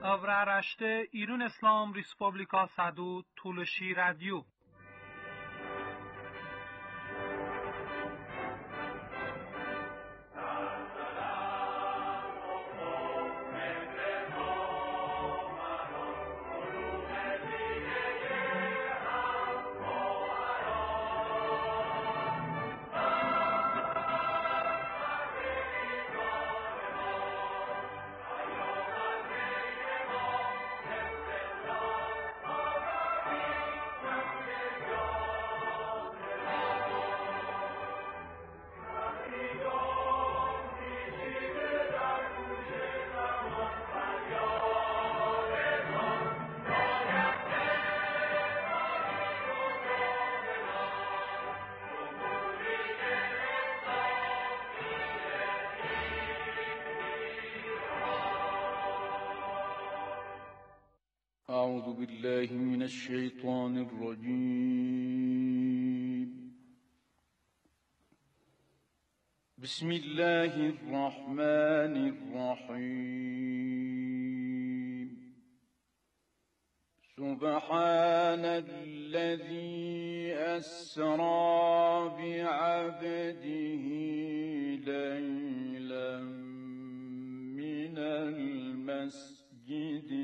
Avraaraște İran İslam Respublika Sadu Tulshi Radio. أعوذ بالله من الشيطان الرجيم. بسم الله الرحمن الرحيم. سبحان الذي أسرى بعبده ليلا من المسجد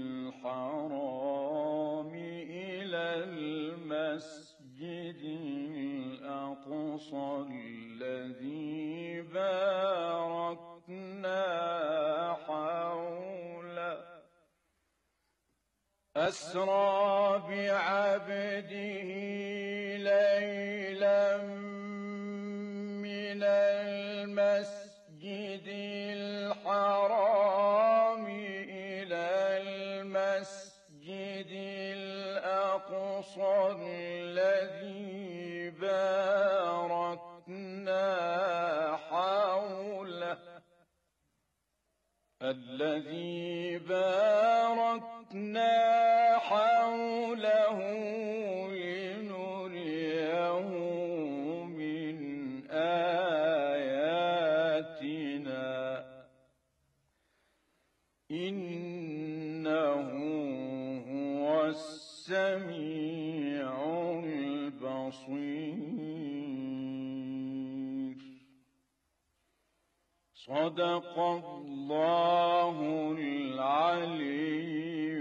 الحرام إلى المسجد الأقصى الذي باركنا حوله أسرى بعبده ليلا من المسجد الحرام إلى المسجد الأقصى الذي باركنا حوله لنريه من آياتنا إنه هو السميع البصير. صدق الله العلي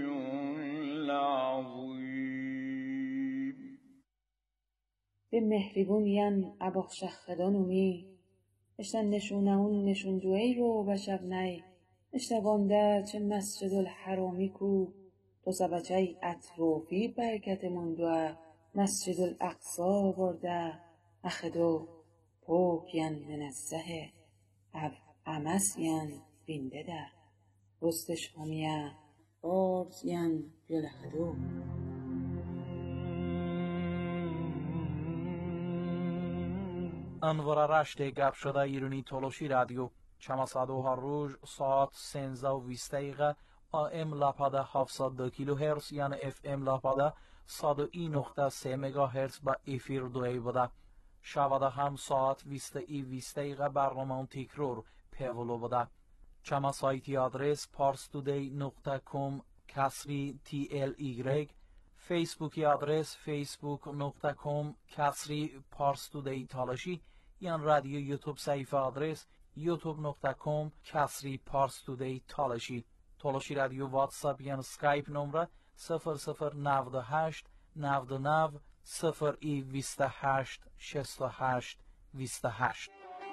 العظيم. به مهربونیان اباخشخدانومی اشتن نشونهون نشون دوی رو بشب نی اشتبانده چه مسجد الحرامی کو تو سبچه اطرافی برکت مندوه مسجد الاقصا برده اخدو پوکین منزه اب امسین بینده در رستش همیه بارزین یلهدو. انوار رشته گپ شده ایرانی تولوشی رادیو چماسادو هر روز ساعت 13:20 دقیقه AM لاپاده 702 کیلوهرتز یعنی FM لاپاده 101.3 مگاهرتز با افیر دوی بوده. شواده هم ساعت 20:20 دقیقه برنامه تکرار پیولو بوده. چما سایتی آدرس parstoday.com کسری TLY، فیسبوکی آدرس facebook.com کسری parstoday تالاشی، یان رادیو یوتیوب صفحه آدرس youtube.com کسری parstoday تالاشی. تالاشی رادیو واتساپ یان سکایپ نمره 0098 99 028 68 28.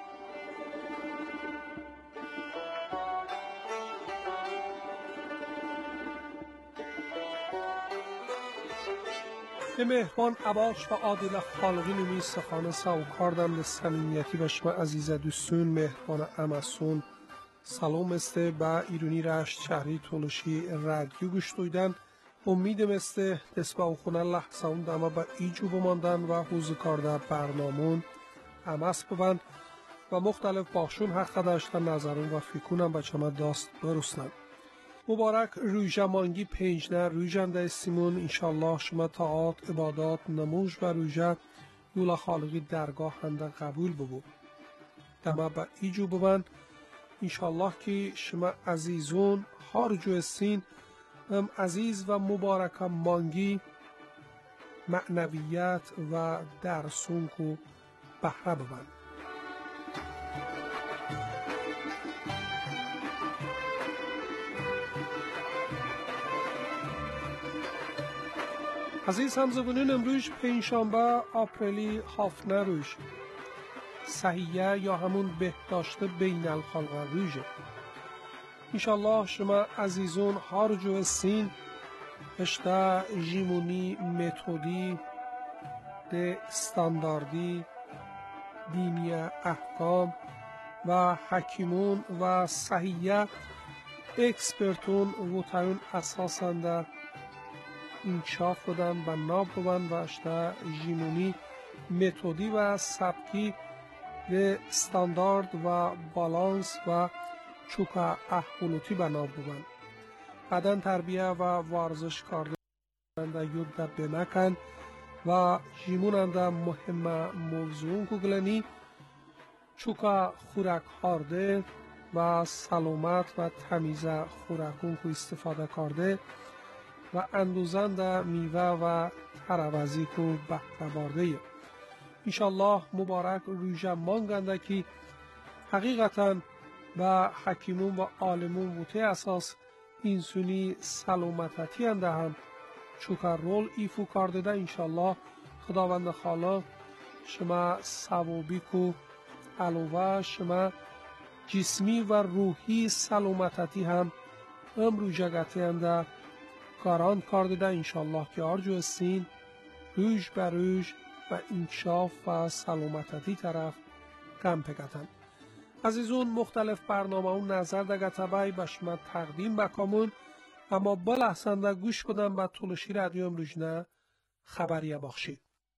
به مهربان عباس و عادل خالقی نمی سخانه ساوکاردم لسمینیتی و شما عزیز دوستون مهربان امسون سلام استه با ایرانی رشت شهری تولوشی رادیو گوش دویدن. امیدم استه دست با خونه لحظه اون دمه با ایجو بماندن و حوزی کارده برنامون امس ببند و مختلف باشون حق داشتن نظرون و فکرونم با شما داست برسنن. مبارک روژه مانگی پنجنه روژنده سیمون انشالله شما طاعات عبادات نموز و روژه یولا خالقی درگاه هنده قبول ببو دمه با ایجو ببند انشالله که شما عزیزون هر جو سین ام عزیز و مبارکم مانگی معنویت و درسونک و بهره ببند. عزیز همزبانان، امروز پنجشنبه آپریلی 7 روز صحیحه یا همون بهداشت بین الخلق روزه. انشالله شما عزیزون هر جو سین اشتا جیمونی متودی ده استانداردی دینی احکام و حکیمون و صحیحه اکسپرتون و تایون اساساً در انکشاف بدن و ناب بودن و اشتا جیمونی متودی و سبکی به استاندارد و بالانس و چوکا احولوتی بنا بودن. بدن تربیه و ورزش کردن یودا بنکن و جیمون ده مهم موضوع کگلنی چوکا خوراک خورده و سلامت و تمیز خوراکون کو استفاده کرده و اندوزن ده میوه و تروزی کو بهره برده. انشالله مبارک روژه مانگنده که حقیقتا و حکیمون و عالمون بوته اساس اینسونی سلامتی انده هم چوکر رول ایفو کرده ده. انشالله خداوند خالق شما ثوابی کو علاوه شما جسمی و روحی سلامتی هم روژگتی انده کاران کرده ده. انشالله که آرجو سین روز بر روز و انکشاف و سلامتی طرف کم پکتن. عزیزون مختلف برنامه اون نظر دگه تبایی به شما تقدیم بکامون، اما بلحظن ده گوش کدن به طولشی رادیو امروزنه خبریه بخشید.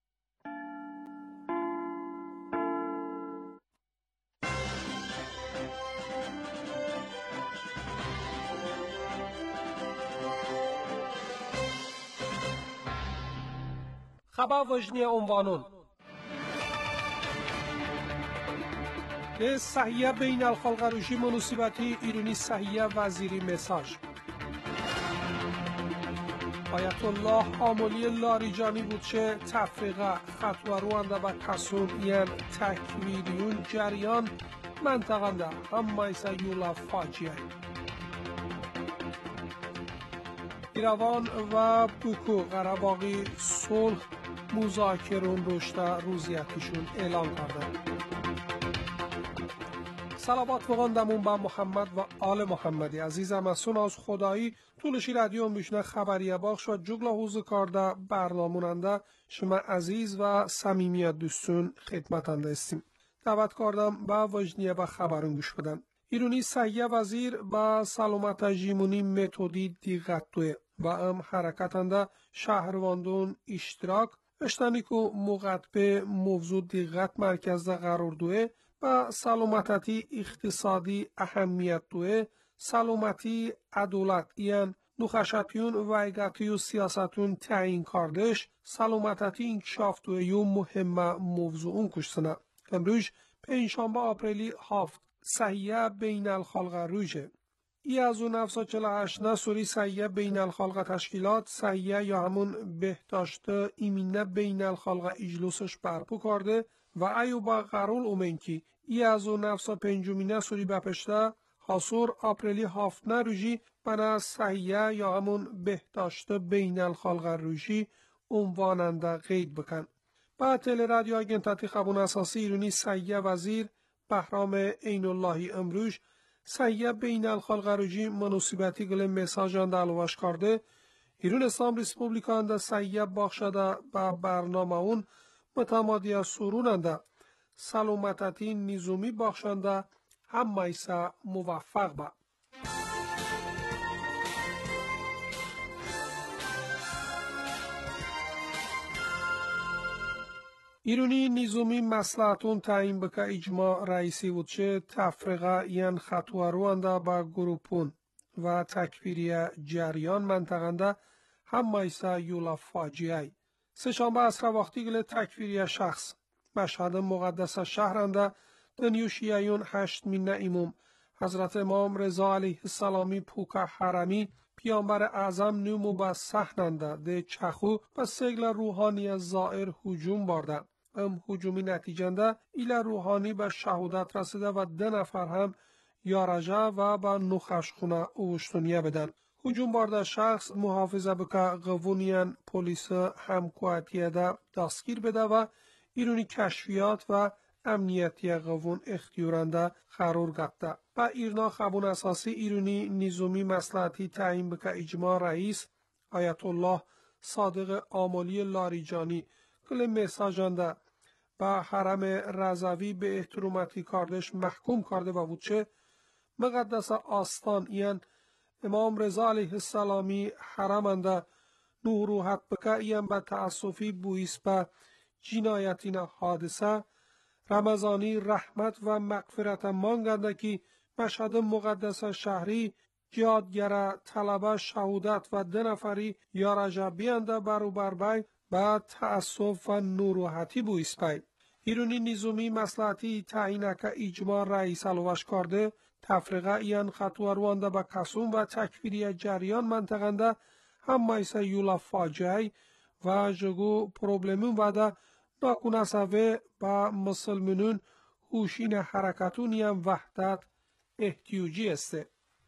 خبر وجنی عنوانون به صحیحه بین الخلق روشی مناسبتی ایرانی صحیحه وزیری مساج. آیت الله آمولی لاریجانی بود چه تفریقه خطورونده و کسون یعن تکویریون جریان منطقنده هم مایسا یولا فاجیه. ایروان و بوکو قره‌باغی صلح مذاکرون رشد روزیتیشون اعلان کردن. صلوات بخواندمون به محمد و آل محمدی. عزیزم از سون از خدایی طولشی رادیو میشنه خبریه باخش و جگلا حوزه کرده برناموننده شما عزیز و صمیمیت دوستون خدمتنده استیم. دعوت کردم به وجنیه و خبرون گوش بدن. ایرانی صحیحه وزیر با سلامت جیمونی متودی دیغتوه و ام حرکتنده شهرواندون اشتراک اشتانیکو مقدبه موضوع دیغت مرکز قرار دوه و سلامتی اقتصادی اهمیت دوه سلامتی عدالت یعن نخشتیون و ایگتی و سیاستون تعیین کردش سلامتی انکشاف دوه یو مهم موضوعون کشتنه. امروز پنجشنبه آپریلی 7 صحیحه بین الخلق روزه. ای از اون 948 نسوری صحیحه بین الخلق تشکیلات صحیحه یا همون بهداشت ایمینه بین الخلق اجلوسش برپو کرده و ایو با قرول اومنکی ای از اون 905 نسوری بپشته حاصور آپریلی 7 روزی بنا صحیحه یا همون بهداشت بین الخلق روزی عنواننده قید بکن. با تل رادیو آگنتاتی خبون اساسی ایرانی صحیحه وزیر بهرام عین اللهی امروز صحیحه بین الخلق روزی مناسبتی گل مساجان ده علوش کرده. ایران اسلام ریسپوبلیکان ده صحیحه باخشده با برنامه اون متمادی سروننده سلامتی نظامی باخشنده هم مایسا موفق با. ایرانی نظامی مصلحتون تعیین بکه اجماع رئیسی بود چه تفرقه یعن خطوارونده با گروپون و تکفیری جریان منطقنده هم مایسا یولا فاجیه. سه‌شنبه عصر وقتی گل تکفیری شخص مشهد مقدس شهرنده دنیو شیعیون 8 امام حضرت امام رضا علیه السلامی پوکا حرمی پیامبر اعظم نمو به صحننده ده چخو به سگل روحانی زائر هجوم باردن. هجومی نتیجنده ایل روحانی به شهادت رسیده و 2 نفر هم یارجه و به نخشخونه اوشتونیه بدن. هجوم بارده شخص محافظه بکه قوونیان پولیس همکواتیه ده دستگیر بده و ایرونی کشفیات و امنیتی قوون اختیارنده قرار گرفته. و ایرنا خبون اساسی ایرونی نظامی مصلحتی تعیین بکه اجماع رئیس آیت الله صادق آملی لاریجانی کل مساجانده به حرم رضوی به احترامتی کاردش محکوم کرده و بودچه مقدس آستان این امام رضا علیه السلامی حرمنده نوروحت بکه این به تأسفی بویس به جنایتین حادثه رمضانی رحمت و مغفرت مانگنده که مشهد مقدس شهری جهادگر طلبه شهودت و 2 نفری یارجه بینده بروبر بی به تأسف و نوروحتی بویس بی. ایرونی نظامی مصلحتی تعیین که اجماع رئیس الوش کرده تفریقه این خطوه روانده به کسوم و تکفیری جریان منطقنده هم میسه یولا فاجعه و جگو پروبلمون وده ناکنسوه با مسلمانون هوشین حرکتونی هم وحدت احتیاجی است.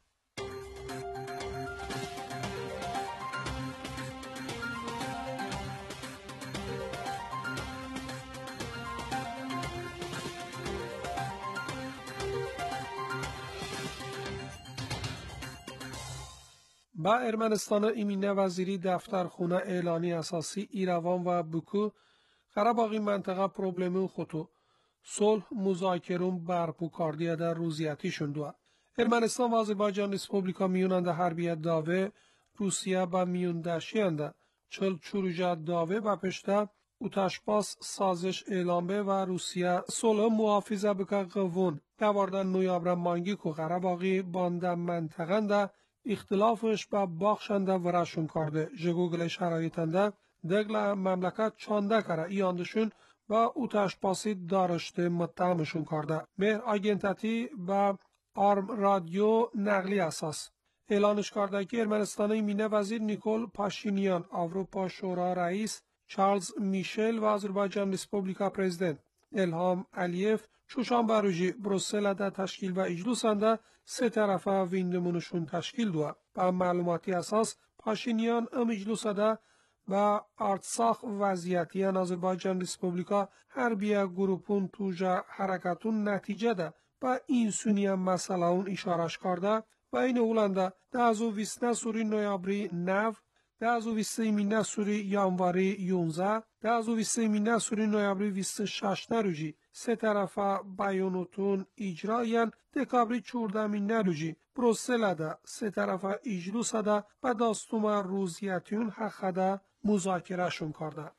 با ارمنستان ایمینه وزیری دفترخونه اعلانی اساسی ایروان و بکو قره‌باغی منطقه پروبلمون خطو صلح مذاکرون برپو کاردیه در روزیتی شندوه. ارمنستان و آذربایجان ریسپوبلیکا میوننده حربیت داوه روسیه با میوندشینده چل چروجه داوه و پشته اوتشپاس سازش اعلامه و روسیه صلح محافظه بکه قوون دواردن نویابر مانگی که قره‌باغی بانده منطقنده اختلافش با باخشنده و رشون کرده جگوگل شرایطنده دگل مملکت چانده کرده ایاندشون با اوتش پاسی دارشته متهمشون کرده. مهر آگنتاتی با آرم رادیو نقلی اساس اعلانش کرده که ارمنستان ایمینه وزیر نیکول پاشینیان اروپا شورا رئیس چارلز میشل و آذربایجان ریسپوبلیکا پرزیدنت الهام علیف چوشنبه روزی بروسل ده تشکیل و اجلوسنده 3 طرفه ویندمونشون تشکیل دوه. با معلوماتی اساس پاشینیان اجلوسده و ارتساخ وضعیتیان آذربایجان ریسپوبلیکا حربیه گروپون توجه حرکتون نتیجه ده با این سونی مسئله اون اشارش کرده و این اولنده ده ازو ویسنه سوری نویابری نو ده ازو ویسته ایمینه سوری یانواری 11 ده ازو ویسته ایمینه سوری نویابری 26 روزی 3 طرفه بیانوتون اجراین دکابری 14 روزی بروسل ده 3 طرفه اجلوس ده و داستوم روزیتیون حق ده مذاکره شون کرده.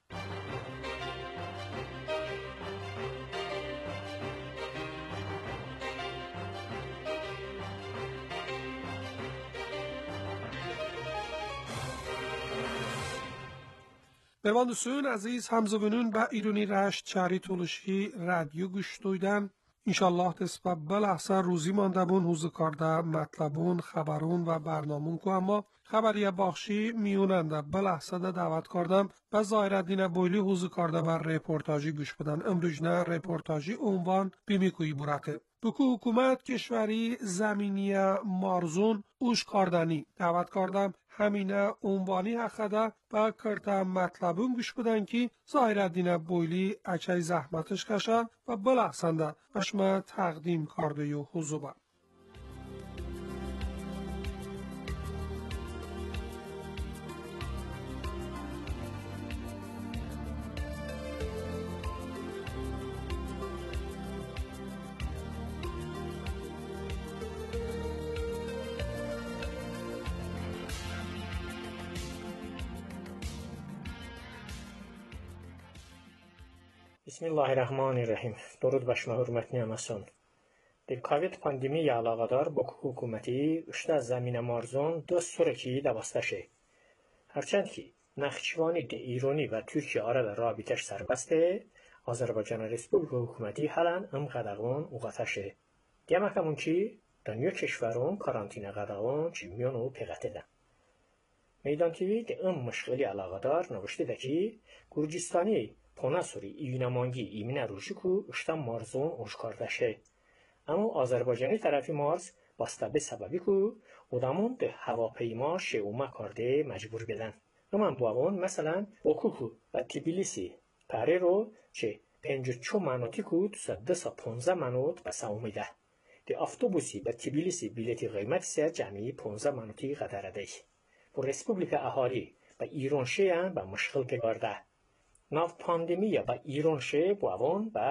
بواندسون عزیز همزبانون به ایرانی رشت چهری طولشی رادیو گوش دویدن. انشالله تسبب بلحظه روزی مانده بون حوزه کارده مطلبون خبرون و برنامون که اما خبری باخشی میوننده بلحظه ده دعوت کردم و ظاهرالدین بویلی حوزه کارده بر رپورتاجی گوش بدن. امروزنه رپورتاجی عنوان بیمیکویی براته. بکو حکومت کشوری زمینی مارزون اوش کاردنی دعوت کردم همینه عنوانی حقده و کرده مطلبون گوش بدن که ظاهرالدین بویلی اچای زحمتش کشه و بلحسنده اشما تقدیم کرده یو حضوبه. Bismillahirrahmanirrahim. Durud başıma hürmetli amason. Del COVID pandemiya alaqadar Baku hukuməti üşdə zəminə marzun 4 sonraki davasdaşı. Hərçənd ki, Naxçıvani de İrani və Türkiyə arada rabitəş sərbəstdir, Azərbaycan Respublika hökuməti hələn qadağın uğataşı. Demək həmin ki, dünyo keşvərun karantina qadağın ki, mionu peqət edən. Meydan TV de ım müşkili alaqadar navişte de ki Gürcistani ponasuri iyunamangi imine ruşi ku ıştan marzun uşkardaşe. Ama Azerbaycanî tarafı marz bastabe sebebi ku odamon de havapeýma şeuma karde mecbur beden. Aman bu avon mesela Baku ve Tbilisi pare ro çe 52 manatî ku 215 manat besa umide. De avtobusi ve Tbilisi bileti kıymet ise cemi 15 manatî qadaraday. Bu Respublika ahali ve İranşe به مشکل گرده. ناو پاندمیه و ایرانشه با اوان به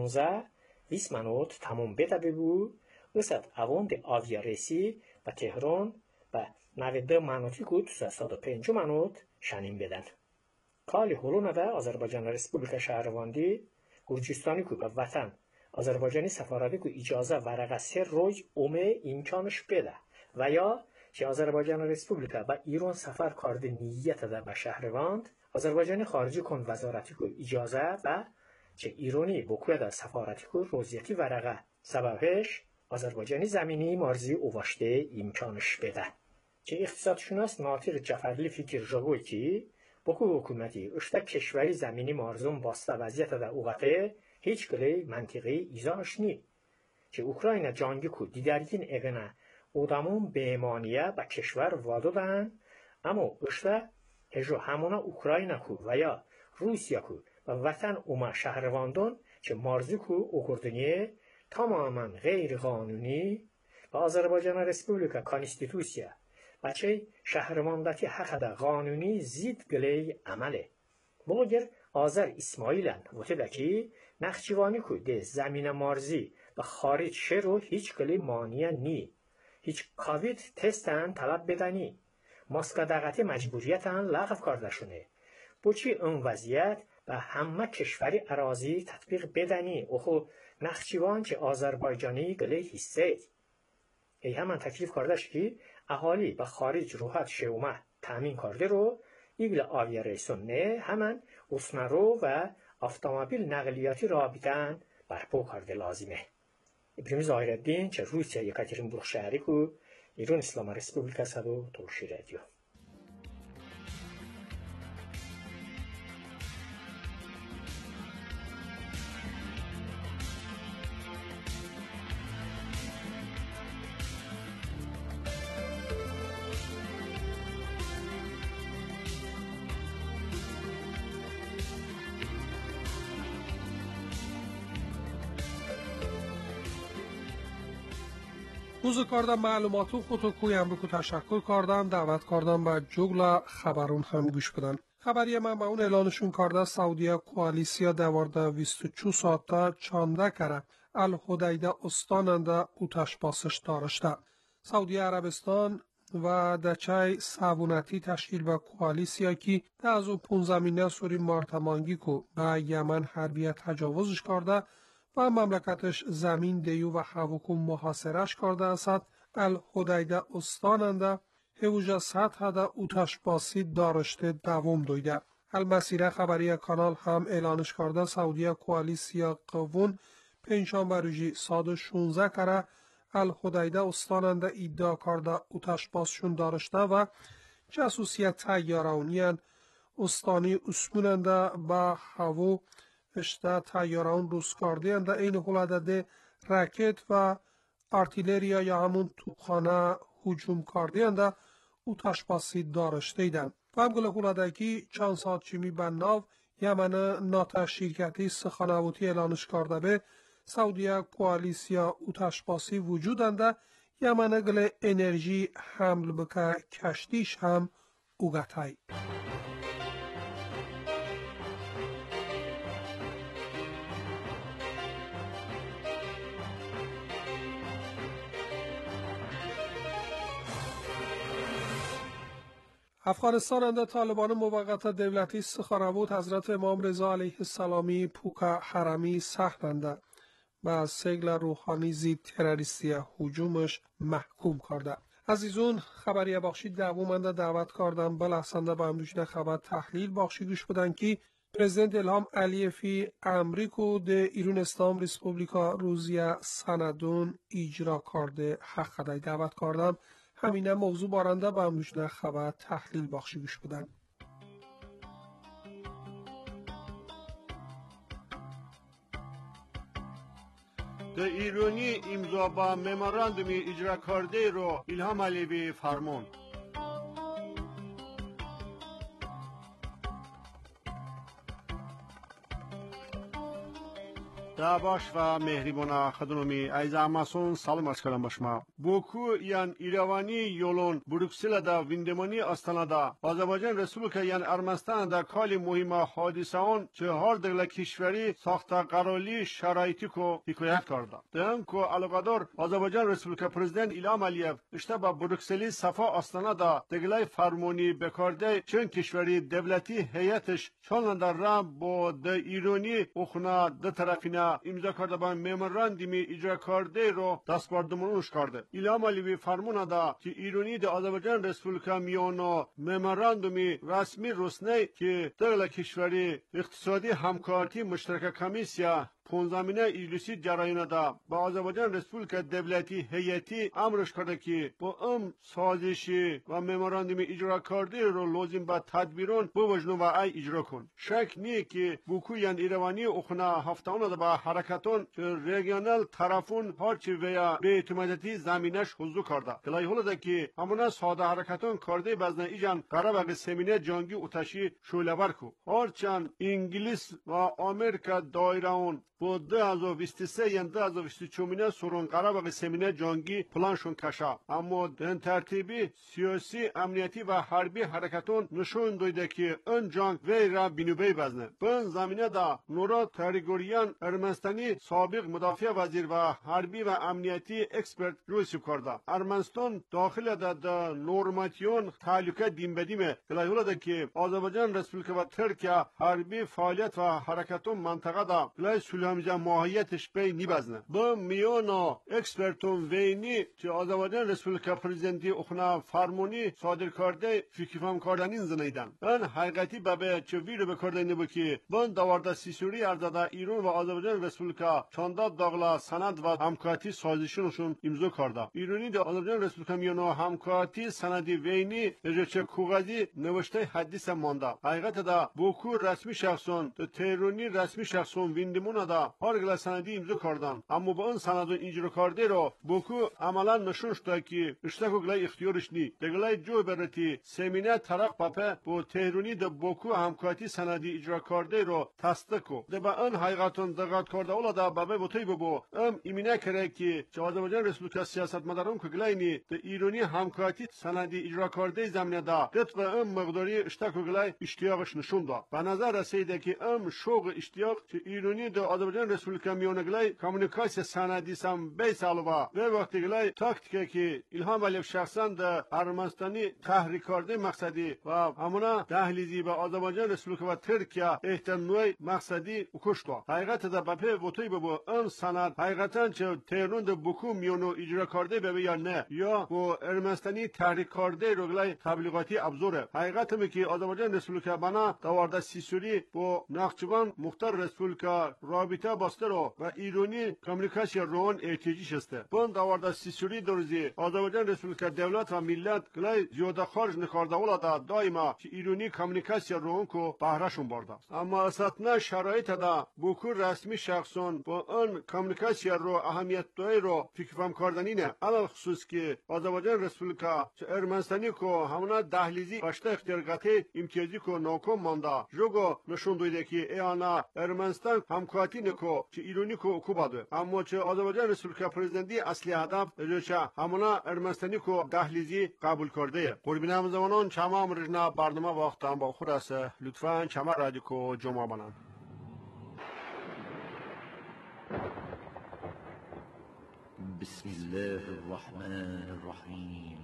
15-20 منوت تمام بده ببو وسط اوان ده آویارسی و تهران و 92 منوتی که 205 منوت شنیم بدن. کالی هلو نده آذربایجان رسپوبلیکا شهرواندی گرجستانی که به وطن آذربایجانی سفارتی که اجازه ورقه 3 روز اومه امکانش بده و یا که آذربایجان رسپوبلیکا و ایران سفر کارده نیت ده به شهرواند آذربایجانی خارجی کن وزارتی که اجازه و که ایرانی بکوی در سفارتی که روزیتی ورقه سببش آذربایجانی زمینی مارزی اواشته امکانش بده. که اقتصادشناس ناطق جعفرلی فکر جاگوی که بکو حکومتی اشتا کشوری زمینی مارزون باسته وضعیت در اوقته هیچ گلی منطقی ایزاش نی. که اوکراین جانگی که دیدرگین اغنه odamın beymaniye ve keşver vadodan ama işte hejo hamona Ukrayna ku veya Rusya ku ve vatan umma şehirvandan ki marzi ku okurduniye tamamen gayri kanuni ve Azerbaycan Respublika Konstitüsya ve çey şehirvandaki hakda kanuni zid giley amele. Bugün Azer İsmailan vtedaki Naxçıvani ku de zemine marzi ve xaric şero hiç giley maniye ni. هیچ کووید تستن طلب بدنی ماسک دقتی مجبوریتن لغو کرده شونه بچی اون وضعیت و همه کشوری اراضی تطبیق بدنی اوخو نخچیوان که آذربایجانی گله حصه ای همان تکلیف کردش که اهالی به خارج روحت شومه تامین کرده رو ایگل آویارسون نه همان اسنرو و автомобил نقلیاتی رابطن برپا کرده لازمه. İbrimiz Ayreddin که روسیه یکاترینبورگ شهری کو ایران اسلام رسپوبلیکası do Tulshi Radio. روز کاردم معلوماتو خودو کویم بکو تشکر کردم دعوت کردم به جگل خبرون هم گوش بدن. خبری من به اون اعلانشون کرده سعودیه کوالیسیا دوارده 22 ساعته چانده کره الحدیده استاننده اوتش باسش دارشته. سعودیه عربستان و دچای سعونتی تشکیل به کوالیسیا که ده از او 15 سوری مارتمانگی که به یمن حربیه تجاوزش کرده و مملکتش زمین دیو و هواکو محاصرش کرده است الحدیده استاننده هوجه سطح ده اوتش باسی دارشته دوام دویده. المسیره خبری کانال هم اعلانش کرده سعودیه کوالیسیا قوون پنجشنبه روزی ساعت 16 کره الحدیده استاننده ادعا کرده اوتش بازشون دارشته و جاسوسیت تیارونیان استانی اسموننده با هوا اشته تیاران روز کرده اند این حالت راکت و ارتیلریا یا همون توپخانه هجوم کرده اند او تشباسی دارشته ایدن و همگل حالتکی چند ساعت چیمی بناو یمن ناتا شرکتی سخانووتی اعلانش کرده به سعودیه کوالیسیا او تشباسی وجود اند یمن گل انرژی حمل بکه کشتیش هم اوگتای. افغانستان اند طالبان موقت دولتی سخنرود حضرت امام رضا علیه السلامی پوکا حرمی سهلنده و از سگل روحانی زید تروریستی هجومش محکوم کرده. عزیزون خبری بخشی دوامنده دعوت کردم بلحسنده با همدوشن خبر تحلیل بخشی گوش بدن که پرزیدنت الهام علیفی امریکو ده ایران اسلام ریسپوبلیکا روزیه سندون اجرا کرده حق دعوت کردم همینه موضوع بارنده به مجنه خبر تحلیل بخشیگش بودن. در ایرانی امضا با مموراندوم اجرا کرده رو ایلهام علیوی فرمون. باش و مهربان خدمتی عزیز همسون سلام عرض کردم باشما. بوکو یان ایروانی یولون بروکسل دا ویندمانی استان دا آذربایجان رسوبک یان ارمنستان دا کالی مهم حادثه آن چه هر دولت کشوری ساخت قرالی شرایطی کو حکایت کرده. دهن کو علاقدار آذربایجان رسوبک پرزیدنت ایلهام علیف اشته با بروکسلی صفا استان دا دگلای فرمانی بکارده چون کشوری دولتی هیئتش چون در رام با د ایرانی اخنا د طرفینا امضا کرده با مموراندوم اجرا کرده رو دستبردمونش کرده. ایلهام علیوی فرمون دا که ایرانی د آذربایجان رسپوبلیکا میانو مموراندوم رسمی روسنه که دولت کشوری اقتصادی همکاری مشترک کمیسیا 15 اجلاسی جریان دا با آذربایجان رسپوبلیک دولتی هیئتی امرش کرده که با سازشی و مموراندوم اجرا کرده رو لازم به تدبیران بوجنو و ای اجرا کن. شک نیه که بوکویان ایروانی اخنا هفتهانه دا با حرکتان که ریگیونال طرفون هرچی ویا به اعتمادیتی زمینش حضور کرده. گلای حالا دا که همونا ساده حرکتان کرده بزنه ایجان قرار سمینه جنگی اتشی شولور کو. هرچند انگلیس و آمریکا دایران با 2023 یا 2024 سرون قرار سمینه جنگی پلانشون کشا. اما این ترتیبی سیاسی امنیتی و حربی حرکتون نشون داده که این جنگ وی را بینوبی بزنه. به این زمینه دا نورا تریگوریان ارمنستانی سابق مدافع وزیر و حربی و امنیتی اکسپرت رویسی کرده. ارمنستان داخل دا نورماتیون تعلقه دیم بدیمه. گلایولا دا که آذربایجان رسپوبلیک و ترکیه حربی فعالیت و حرکتون منطقه دا گلای سلامجا ماهیتش بی نیبزنه. با میانا اکسپرتون وینی که آذربایجان رسپوبلیک پرزیدنتی اخنا فرمونی صادر کرده فکرفهم کردنین زنیدن. این حقیقتی بابه چه ویرو بکرده نبو که بان دوارده سیسوری ارزاده ایران و آذربایجان رسپوبلیک چنداد داغلا سند و همکارتی سازشونشون امضا کرده. ایرانی در آذربایجان رسپوبلیک میانا همکارتی سندی وینی رجچه کوغازی نوشته حدیث مانده. حقیقت دا بوکو رسمی شخصون تهرانی رسمی شخصون ویندمون دا هر گله سندی امضا کردن. اما با اون سندون اجرا کرده رو بوکو عملا نشون شده که اشتکو گله اختیارش نی. دگله جو برتی سمینه طرف پاپه با تهرانی دا بوکو همکارتی سندی اجرا کرده رو تصدیق ده با اون حقیقتون دقت کرده اولا دا بابه بوتای ببو ایمینه کرده که آذربایجان رسپوبلیک سیاست مدارم که گله نی ده ایرانی همکارتی سندی اجرا کرده زمینه دا دت با اون مقداری اشتکو گله اشتیاقش نشون دا. به نظر رسیده که ام شوق اشتیاق که ایرانی دا آذربایجان رسپوبلیک میانگلای کامیونیکاسیون سندی سم بیسالوا و وقتی گلای تاکتیکی که ایلهام علیف شخصا در ارمنستانی تحریک کرده مقصدی و همونا دهلیزی به آذربایجان رسپوبلیک و ترکیه احتمالی مقصدی کشتا. حقیقت دا بپی وطوی ببو ام سند حقیقتا چه تهران دا بوکو میانو اجرا کرده ببی یا نه یا با ارمنستانی تحریک کرده رو گلای تبلیغاتی ابزوره. حقیقت می که آذربایجان رسپوبلیک بنا دوارده سیسوری با نخچوان مختار رسپوبلیک رابطه بسته رو و ایرانی کامیونیکاسیون روان احتیاجی شسته. بون دوارده سیسوری درزی آذربایجان رسپوبلیک دولت و ملت گلای زیاده خارج نکارده ولا دائما که ایرانی کامیونیکاسیون روان کو بهرهشون برده. اما اساسا شرایط دا بوکو رسمی شخصون با اون کامیونیکاسیون رو اهمیت دای رو فکرفهم کردنینه. علل خصوص که آذربایجان رسپوبلیک ارمنستانی کو همونا دهلیزی باشته اختیارگاتی امتیازی کو ناکام مانده. جوگو نشون داده که ایانا ارمنستان همکارتی نکو که ایرانی کو کوباده. اما چه آذربایجان رسپوبلیک پرزیدنتی اصلی هدف رجچه همونا ارمنستانی کو دهلیزی قبول کرده. قربان زمانان چما مرجنا برنامه وقتم با خود است. لطفاً چما رادیو کو جمع بنان. بسم الله الرحمن الرحيم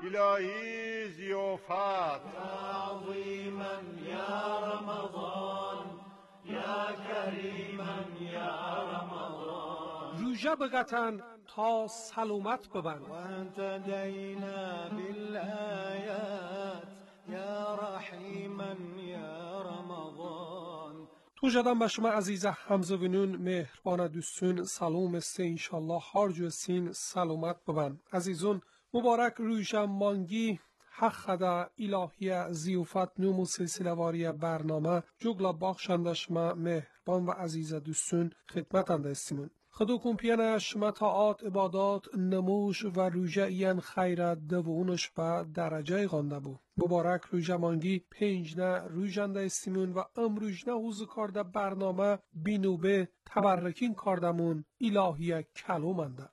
الهی زیافت عظيما يا رمضان يا كريما يا رمضان روژه بگتن تا سلامت ببن. وانتدينا بالآيات يا رحيما يا رمضان. توجدم به شما عزیز همزوینون مهربان دوستون سلام است انشالله هر سین سلامت ببن. عزیزون مبارک روژه مانگی حق خدا الهی زیوفت نومو سلسله واری برنامه جگلا بخشنده شما مهربان و عزیز دوستون خدمتنده استیمون. خدو کمپین شما طاعات عبادات نموش و روژه این خیرت دوونش به درجه غانده بود. مبارک روژه مانگی 5 روژنده استیمون و امروز حوزه کرده برنامه بینوبه تبرکین کردمون الهی کلومنده.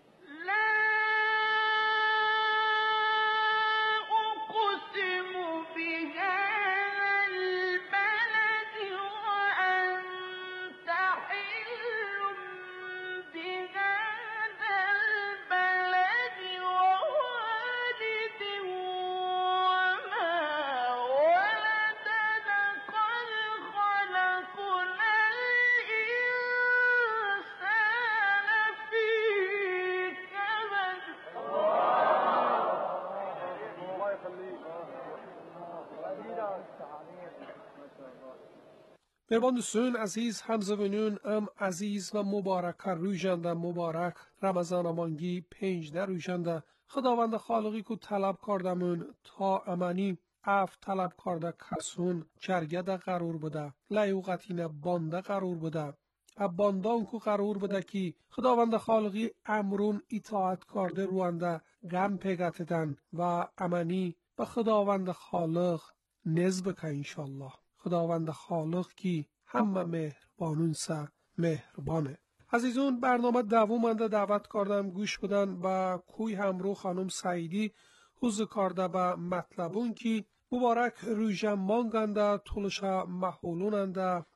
مهربان دوستان عزیز همزوینون ام عزیز و مبارک روژنده مبارک رمضان مانگی 5 روژنده خداوند خالقی کو طلب کردمون تا امانی اف طلب کرده کسون جرگه قرار بوده لیوقتین بانده قرار بوده باندان کو قرار بوده که خداوند خالقی امرون اطاعت کرده روانده غم پیگتدن و امانی به خداوند خالق نزد که انشالله. خداوند خالق کی همه مهربانونسه مهربانه. عزیزون برنامه دومنده دعوت کردم گوش بدن با کوی همرو خانم سعیدی حوزه کرده به مطلبون کی مبارک روژه مانگنده طولشا محولوننده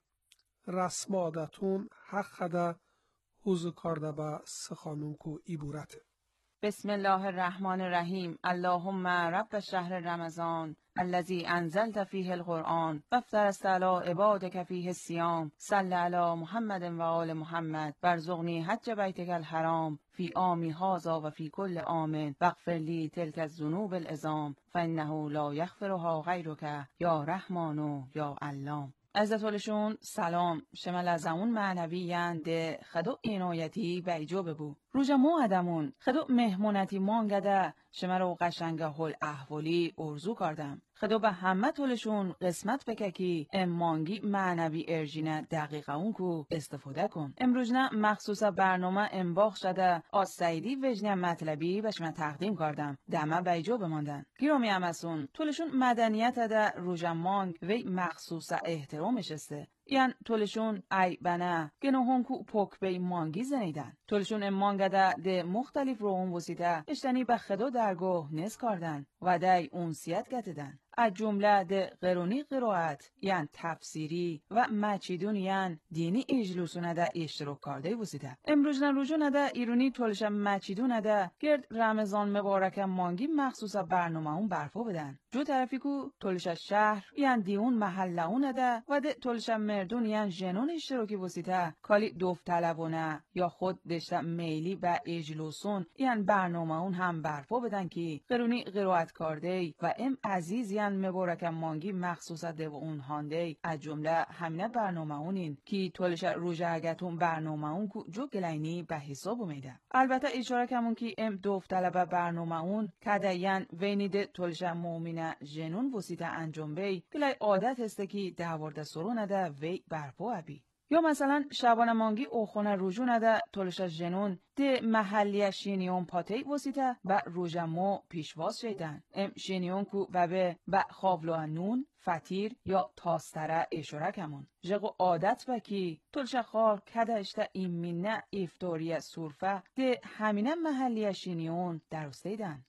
رسم عادتون حق خدا حوزه کرده به سخانون کو ایبورته. بسم الله الرحمن الرحیم. اللهم رب شهر رمضان الذي انزلت فيه القرآن وافترضت على عبادك فيه الصيام صل على محمد و آل محمد وارزقني حج بيتك الحرام في عامي هذا وفي كل عام واغفر لي تلك الذنوب العظام فإنه لا يغفرها غيرك یا رحمان یا علام. عزتولشون سلام شمال از اون معنویان ده خدو اینایتی بیجوبه بو روژه مو ادمون خدو مهمونتی مانگده شما رو قشنگ هول احوالی ارزو کردم خدو به همه طولشون قسمت بککی امانگی معنوی ارژینه دقیقه اون کو استفاده کن. امروز نه مخصوص برنامه انباخ شده از سعیدی وجنه مطلبی به شما تقدیم کردم دمه بیجو بماندن. گیرومی همسون طولشون مدنیت ده روژه مانگ وی مخصوص احترامش استه یعنی طولشون ای بنا گنوهون کو پوک بی مانگی زنیدن طولشون امانگده ده مختلف رو اون وسیده اشتنی به خدا درگاه نز کردن و ده اونسیت گتدن از جمله ده قرونی قرائت یعنی تفسیری و مچیدون یعنی دینی اجلوسونه ده اشتراک کرده وسیده. امروز رجوع ده ایرونی طولش مچیدونه ده گرد رمضان مبارک مانگی مخصوص برنامه اون برپا بدن جو طرفی کو طولش شهر یعنی دیون محله اونه ده و ده طولش مردون یعنی جنون اشتراکی وسیده کالی داوطلبانه یا خود دشته میلی به اجلوسون یعنی برنامه اون هم برپا بدن که قرونی قرائت کرده و ام عزیز یعنی مبارک مانگی مخصوص ده و اون هانده از جمله همینه برنامه اونین که طولش روژه اگتون برنامه اون کو جو گلینی به حساب میده. البته اشاره کمون که ام داوطلب برنامه اون کدین وینید طولش مومنه جنون وسیده انجام بی گلی عادت هسته که دهورده سرونه ده وی برپا بی. یا مثلا شبانه مانگی اوخونه روژو نده طولش جنون ده محلی شینیون پاتی وسیده و روژه مو پیشواز شیدن ام شینیون کو و به خاولو نون فتیر یا تاستره اشاره کمون جگو عادت بکی طولش خال کده اشته ایمینه افتوری سورفه ده همینه محلی شینیون درسته دن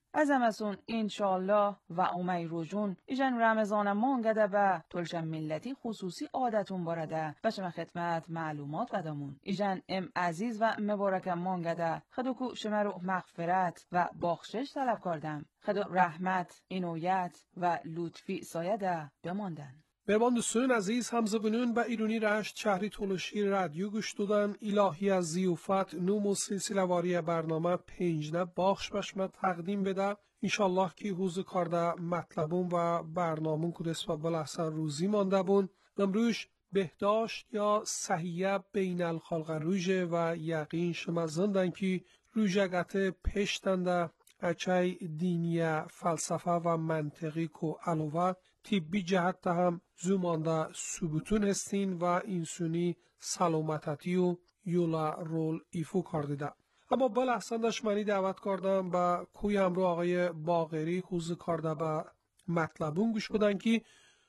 از امسون انشالله و اومی روژون ایجن رمضان مانگده به تلشم ملتی خصوصی عادتون بارده بشم خدمت معلومات بدامون ایجن ام عزیز و مبارک مانگده خدوکو شما رو مغفرت و بخشش طلب کردم خدو رحمت اینویت و لطفی سایده بماندن. مهربان دوستان عزیز همزبانان به ایرانی رشت شهری تولشی رادیو گوش دادن الهی از زیوفت نوم و سلسله واری برنامه 15 بخش بشمه تقدیم بده انشالله که حوز کارده مطلبون و برنامون کدس و بلحسن روزی مانده بون امروز بهداشت یا صحیه بین الخلق روژه و یقین شما زندن که روژگت پشتنده اچای دینی فلسفه و منطقی کو علاوه طبی جهت هم زمانده ثبوتون هستین و انسانی سلامتی و یولا رول ایفو کردیده. اما بل احسن دشمنی دعوت کردم با کوی همرو آقای باقری خوز کرده با مطلبون گوش بدن که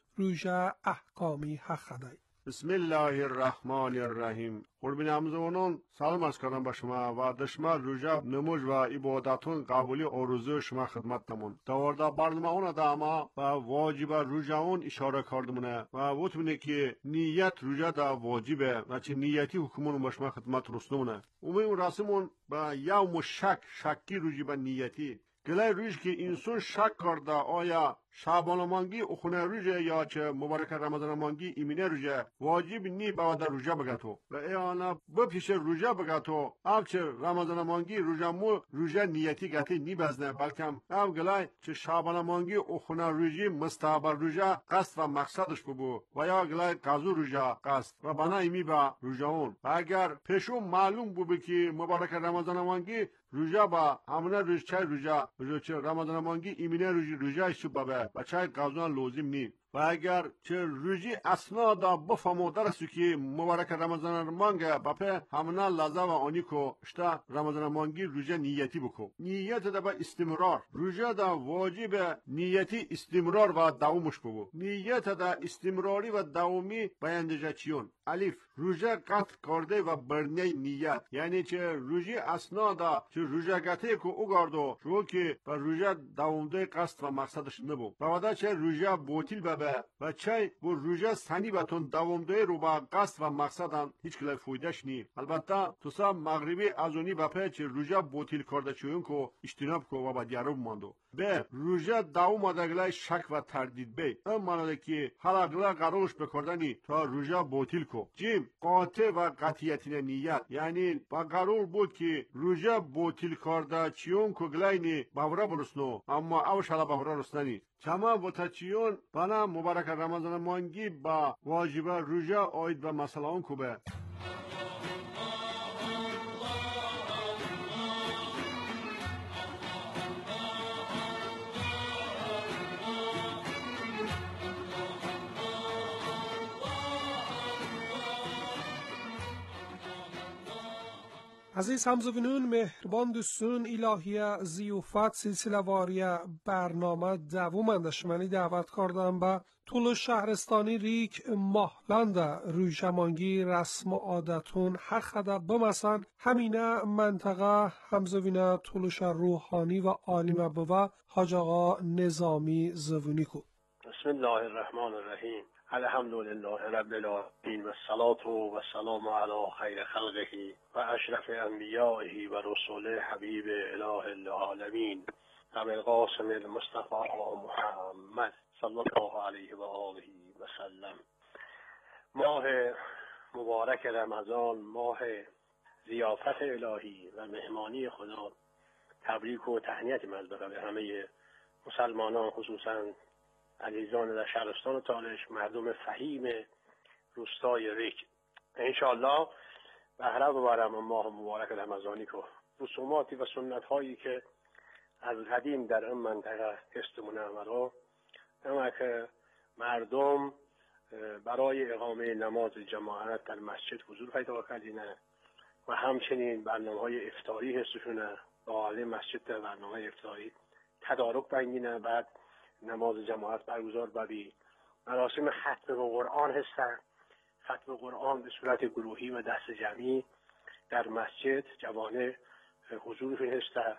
روژه احکامی حق خدای. بسم الله الرحمن الرحیم. قربان همزبانان سلام عرض کردم به شما و دشمن روژه نماز و عبادتون قبولی آرزو شما خدمت نمون. دوارده برنامه اون داما و واجب روژه اون اشاره کردمونه و وطمینه که نیت روژه دا واجبه و چه نیتی حکمون به شما خدمت رسنونه. اون رسمون با یوم شکی روژه به نیتی گلای روز که انسان شک کرده آیا شعبان مانگی اخونه روژه یا چه مبارک رمضان مانگی ایمینه روژه واجب نی باید روژه بگتو و ایانا بپیش روژه بگتو او چه رمضان مانگی روژه مو روژه نیتی گتی نی بزنه بلکه او گلای چه شعبان مانگی اخونه روژه مستعبر روژه قصد و مقصدش ببو و یا گلای قضو روژه قصد و بنا ایمی با روژه اون و اگر پیشو معلوم بو که مبارک رمضان مانگی روژه با همونه روژه چه روژه رمضان مانگی ایمینه روژه شبابه و چای قضان لازم نی و اگر چه روژه اسنا دا بفهمو درسو که مبارک رمضان مانگه بپه همنا لازم و آنی کو اشتا رمضان مانگی روژه نیتی بکو نیت دا با استمرار روژه دا واجب نیتی استمرار و دوامش بگو نیت دا استمراری و دوامی بیندجه چیون الف روژه قطع کرده و برنه نیت یعنی چه روژه اسنا دا چه روژه گته کو اوگاردو شو که بر روژه دوامده قصد و مقصدش نبو و چه روژه بوتیل و چای بر روژه سنی بتون دوامده رو با قصد و مقصدن هیچ کلای فویدش نی البته تو سا مغربی ازونی بپه چه روژه بوتیل کرده چون کو اجتناب کو و با دیارو ماندو به روژه دوام آدگلای شک و تردید بی ام مانده که حلقلا قرارش بکردنی تا روژه بوتیل کو جیم قاطع و قطعیتین نیت یعنی با قرار بود که روژه بوتیل کرده چون کو گلاینی باورا برسنو اما اوش حالا باورا رسننی چما بوتاچیون بنا مبارک رمضان مانگی با واجب روژه آید و مسئله اون کوبه عزیز همزبانان مهربان دوستان الهی زیوفت سلسله واری برنامه دوامنده شمانی دعوت کردم به طول شهرستانی ریک ماهلند روژمانگی رسم و عادتون حق خدا بمسن همینه منطقه همزبانه طولش روحانی و عالم بوا حاج آقا نظامی زبونی کو. بسم الله الرحمن الرحیم الحمد لله رب العالمین و الصلاة و السلام علی خیر خلقه و اشرف انبیائه و رسول حبیب اله العالمین ابی القاسم المصطفى محمد صلی الله علیه و آله و سلم. ماه مبارک رمضان ماه ضیافت الهی و مهمانی خدا تبریک و تهنیت مزبره به همه مسلمانان خصوصا عزیزان در شهرستان و تالش مردم فهیم روستای ریک انشالله بهره ببرم ماه مبارک رمضانی که رسوماتی و سنت هایی که از قدیم در این منطقه هستمونه مرا اما که مردم برای اقامه نماز جماعت در مسجد حضور پیدا کردینه و همچنین برنامه های افطاری هستشونه با عالی مسجد در برنامه افطاری تدارک بنگینه بعد نماز جماعت برگزار ببی مراسم ختم قرآن هستن ختم قرآن به صورت گروهی و دست جمعی در مسجد جوانه حضورشون هسته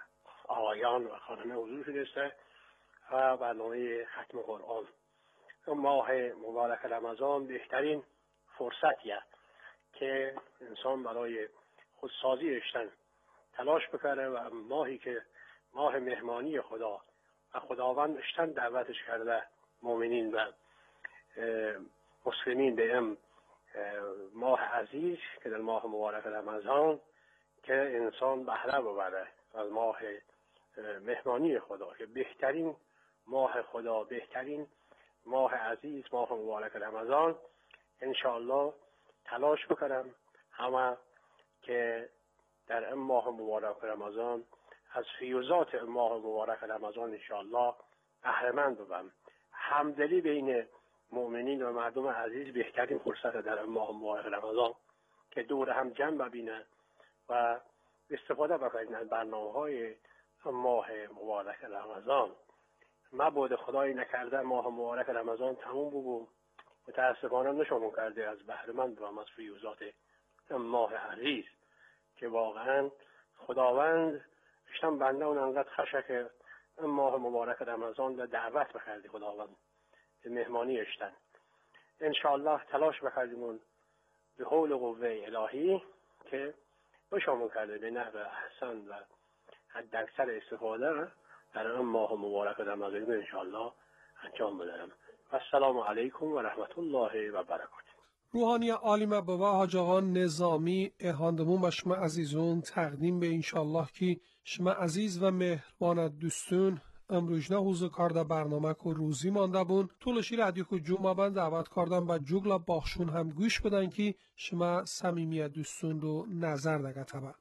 آقایان و خانم حضور شده و برنامه ختم قرآن. ماه مبارک رمضان بهترین فرصتیه که انسان برای خودسازی اشتن تلاش بکنه و ماهی که ماه مهمانی خدا و خداوند اشتن دعوتش کرده مؤمنین و مسلمین به ام ماه عزیز که در ماه مبارک رمضان که انسان بهره ببره از ماه مهمانی خدا که بهترین ماه خدا، بهترین ماه عزیز، ماه مبارک رمضان. انشاءالله تلاش بکنم همه که در این ماه مبارک رمضان از فیوزات ماه مبارک رمضان انشاءالله بهره‌مند بشم. همدلی بین مؤمنین و مردم عزیز بهترین فرصت در این ماه مبارک رمضان که دور هم جمع ببینه و استفاده بکنید از برنامه‌های ماه مبارک رمضان. مبادا خدای نکرده ماه مبارک رمضان تموم بگو متاسفانه نشون کرده از بهره‌مند بشم از فیوزات ماه عزیز که واقعا خداوند اشتم بنده اون انقدر خشه که ماه مبارک رمضان به دعوت بکردی خداوند به مهمانی اشتن. انشاءالله تلاش بکردیمون به حول و قوه الهی که بشامون کرده به نحو احسن و حد اکثر استفاده در این ماه مبارک رمضان انشاءالله انجام بدم. السلام علیکم و رحمت الله و برکاته. روحانی عالی مبابا حاج آقا نظامی اهاندمون و شما عزیزون تقدیم به انشالله که شما عزیز و مهربان دوستون امروز نه حوزه کارده برنامه که روزی مانده بون طولشی رادیو که جمعه بند دعوت کردن و جگل باخشون هم گوش بدن که شما صمیمیت دوستون رو نظر دگه تبا.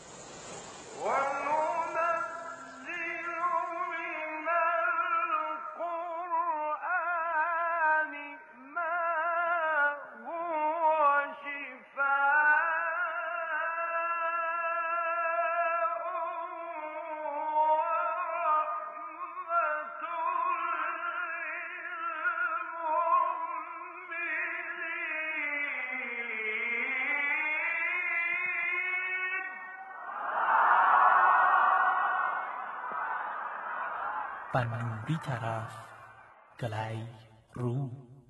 و نوری طرف گلی رو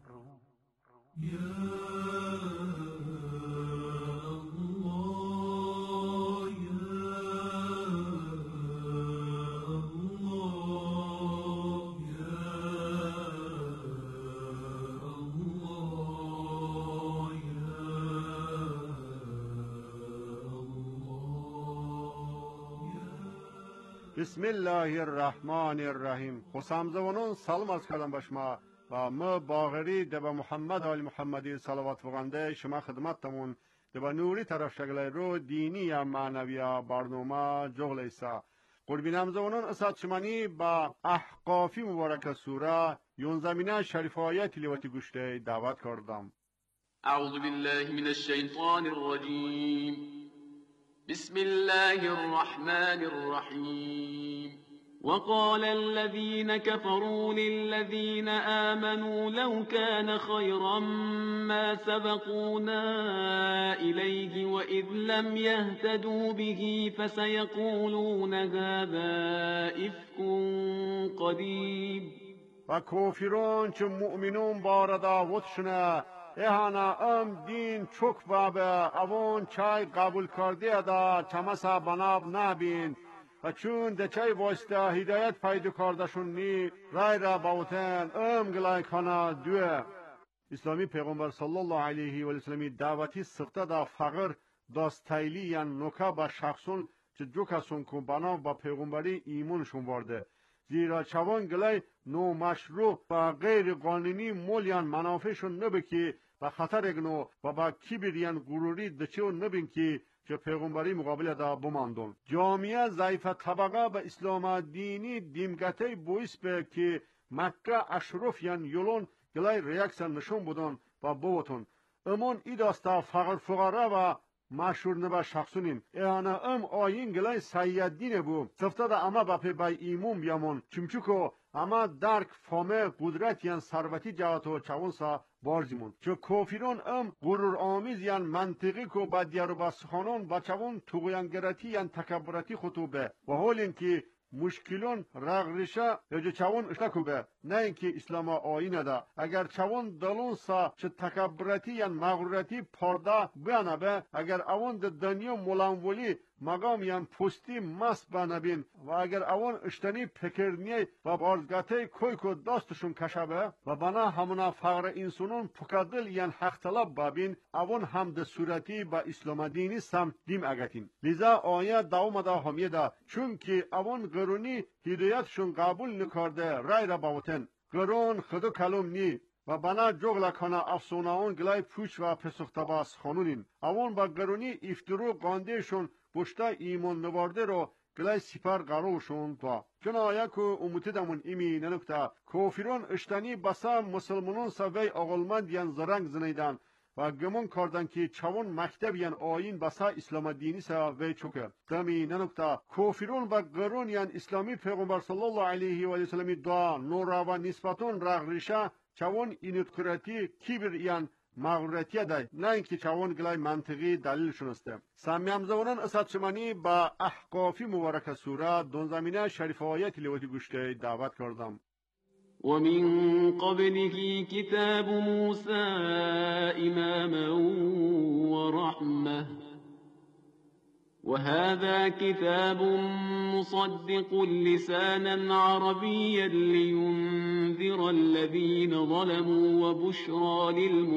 بسم الله الرحمن الرحیم. خوشامزونون سلام عرض کردم به شما و ما باغری دبا محمد آل محمدی صلوات وغنده شما خدمتتمون دبا نوری طرف شکل رو دینی یا معنوی برنامه جغل ایسا قربینم زونون اساد شمانی با احقافی مبارک سوره یونزمینه شریفای تلیواتی گوشته دعوت کردم. اعوذ بالله من الشیطان الرجیم. بسم الله الرحمن الرحيم. وقال الذين كفروا للذين آمنوا لو كان خيرا ما سبقونا إليه وإذ لم يهتدوا به فسيقولون هذا إفك قديم. و کافرون چه مؤمنون باردا وطشنه ehana am din çok babe avon çay kabul kardiye da çamasa banab nabin و چون ده چای واسطه هدایت پیدا کردشون نی رای را باوتن گلای کانا دوه. اسلامی پیغمبر صلی الله علیه و سلم دعوتی سخته دا فقر داستایلی یا نوکا با شخصون چه جو کسون که بنا با پیغمبری ایمونشون وارده زیرا چوان گلای نو مشروع و غیر قانونی مولیان منافعشون نبکی و خطر اگنو و با کیبریان غروری دچو نبین که چه پیغمبری مقابل دا بماندون. جامعه ضعیف طبقه به اسلام دینی دیمگته بویس به که مکه اشرف یان یولون گلای ریاکسن نشون بودن و بوتون. امون ایداستا فقر فقرا و مشهور نبا شخصونین انا آین گلای سید دینه بو سفته دا اما با پی بای ایمون بیامون چمچوکو اما درک فامه قدرت یان ثروتی جواتو چاونسا بارزیمون چو کافرون غرور آمیز یان منطقی کو با دیارو بسخانون با چاون توغیانگرتی یان تکبرتی خطوبه و حال این که مشکلون رغریشه یا چوان اشتکوبه نه اینکه اسلام آینه ده اگر چوان دلون سا چه تکبرتی یا مغرورتی پارده بیانه به اگر اوان ده دنیا ملانولی مقام یا پستی مست بنبین و اگر اوان اشتنی پکرنی و بارزگاته کوی که داستشون کشبه و بنا همونا فقر انسانون پکدل یا حق طلب بابین اوان هم ده صورتی با اسلام دینی سم دیم اگتین لیزا آیه دوم ده همیه ده چون که اوان قرونی هدایتشون قبول نکرده رای را باوتن قرون خدو کلوم نی و بنا جغلا کنه افسونه اون گلای پوچ و پسختباس خانونین اوان با قرونی افترو قاندهشون بشتا ایمان نوارده رو گلای سپر قروشون تو چون آیا که امتدمون ایمی ننکته کافرون اشتنی بسا مسلمانون سوی اغلمند ین زرنگ زنیدن و گمون کردن که چون مکتب ین آین بسا اسلام دینی سوی چوکه دمی ننکته کافرون و قرون ین اسلامی پیغمبر صلی الله علیه و سلم دعا نورا و نسبتون رغریشه چون اینوتکراتی کبر ین مغرورتی ده نه اینکه چوان گلای منطقی دلیل شنسته سمیام زبانان اسد شمانی با احقافی مبارک سوره دون زمینه شریف آیت لیوتی گوشته دعوت کردم ومن قبله كتاب موسى إماما ورحمة وهذا كتاب مصدق لسانا عربيا لينذر الذين ظلموا وبشرى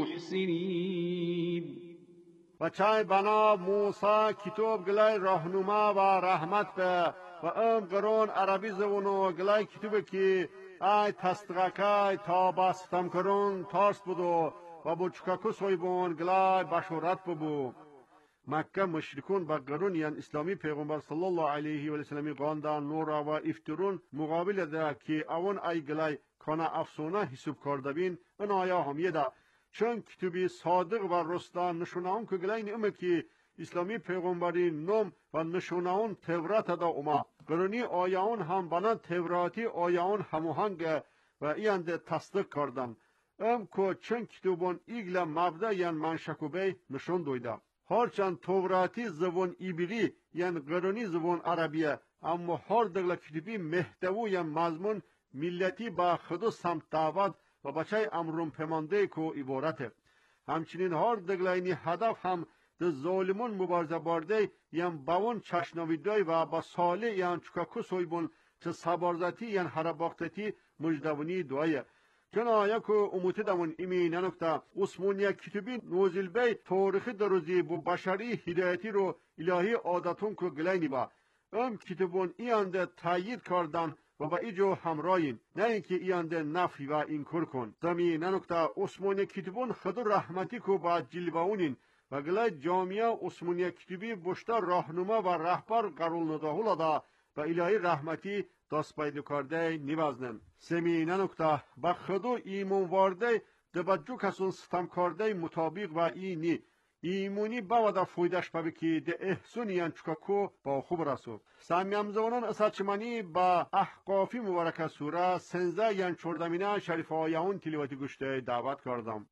للمحسنين و چای بنا موسی کتاب گلای راهنما و رحمت به و قرون عربی زبونو گلای کتاب کی ای تصدقای تا باستم کرون تارس بودو و بچکاکو سویبون گلای بشورت ببو مکه مشرکون با قرون یان اسلامی پیغمبر صلی الله علیه و سلم قاندان نورا و افترون مقابل ده که اون ای گلای کانا افسونه حساب کرده بین ان آیا همیه ده چون کتابی صادق و رستان نشوناون که گلای نیمه که اسلامی پیغمبری نوم و نشوناون تورات ده اوما قرونی آیاون هم بنا توراتی آیاون هموهنگ و اینده تصدیق کردن که چون کتابون ایگل مبدا یان منشکوبه نشون دویده هرچند توراتی زبان ایبری یعنی قرونی زبان عربیه اما هر دقل کتبی محتوی یا مضمون ملتی با خود سمت دعوت و بچه امرون پیمانده که عبارته همچنین هر دقل اینی هدف هم ده ظالمون مبارزه بارده یعنی باون چشنویدای و با ساله یعنی چکاکو سویبون چه سبارزتی یعنی حرباختتی مجدونی دوایه چون آیا که امتدمون ایمی ننکته عثمانی کتبی نوزیل بی تاریخی دروزی بو بشری هدایتی رو الهی عادتون که گلینی با کتبون اینده تایید کردن و با ایجو همراهین نه اینکه اینده نفی و انکار کن دمی ننکته عثمانی کتبون خود رحمتی که با جلباونین و گلای جامعه عثمانی کتبی بشتر راهنما و رهبر قرول نداهولا دا و الهی رحمتی دست پیدا کرده نیوازنن سمی ننکته با خودو ایمون وارده دبجو کسون ستم کرده مطابق و اینی ایمونی باودا فویدش پبی که ده احسونی یان چکاکو با خوب رسو سمیام زبانان اسد شمانی با احقافی مبارک سوره سنزه یان چوردمینه شریف آیاون تلیواتی گوشته دعوت کردم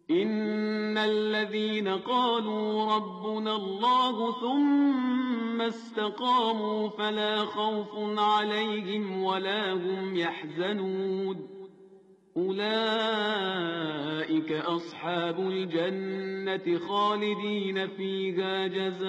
إن الذين قالوا ربنا الله ثم استقاموا فلا خوف عليهم ولا هم يحزنون أولئك أصحاب الجنة خالدين فيها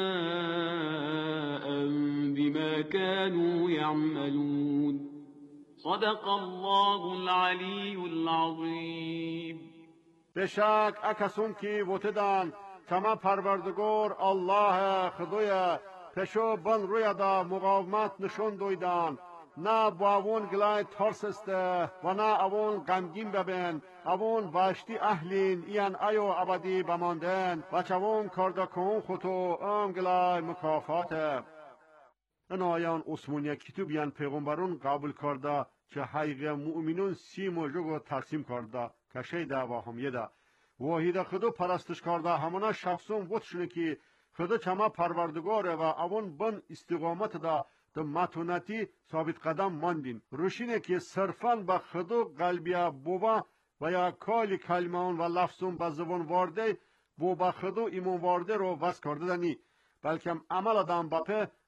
جزاء بما كانوا يعملون صدق الله العلي العظيم بشک اکسون کی وتدان کما پروردگار الله خدای پشو بن روی دا مقاومت نشون دویدان نه باون گلای ترسسته و نه اون غمگین ببین اون باشتی اهلین این ایو ابدی بماندن و چون کرده کن خودو گلای مکافات این آیان عثمانی کتوبیان پیغمبرون قبول کرده که حقیق مؤمنون سی موجو ترسیم کرده کشی دا و هم یده واحد خودو پرستش کرده همانا شخصون وطشونه که خودو چما پروردگاره و اون بن استقامت دا متونتی ثابت قدم ماندین روشینه که صرفاً با خودو قلبیه بوبا و یا کالی کلمون و لفظون با زبان وارده بوبا خودو ایمون وارده رو وز کرده دنی بلکه عمل دام باپه